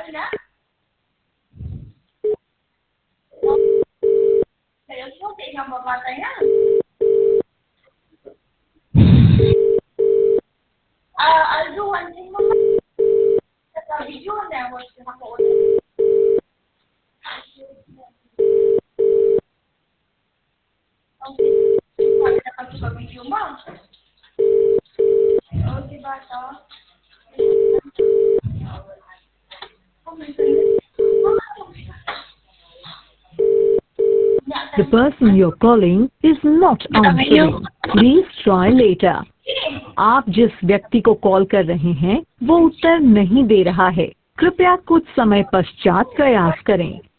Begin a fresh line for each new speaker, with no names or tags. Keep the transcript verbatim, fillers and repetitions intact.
The person you're calling is not answering. Please try later. आप जिस व्यक्ति को कॉल कर रहे हैं वो उत्तर नहीं दे रहा है। कृपया कुछ समय पश्चात प्रयास करें।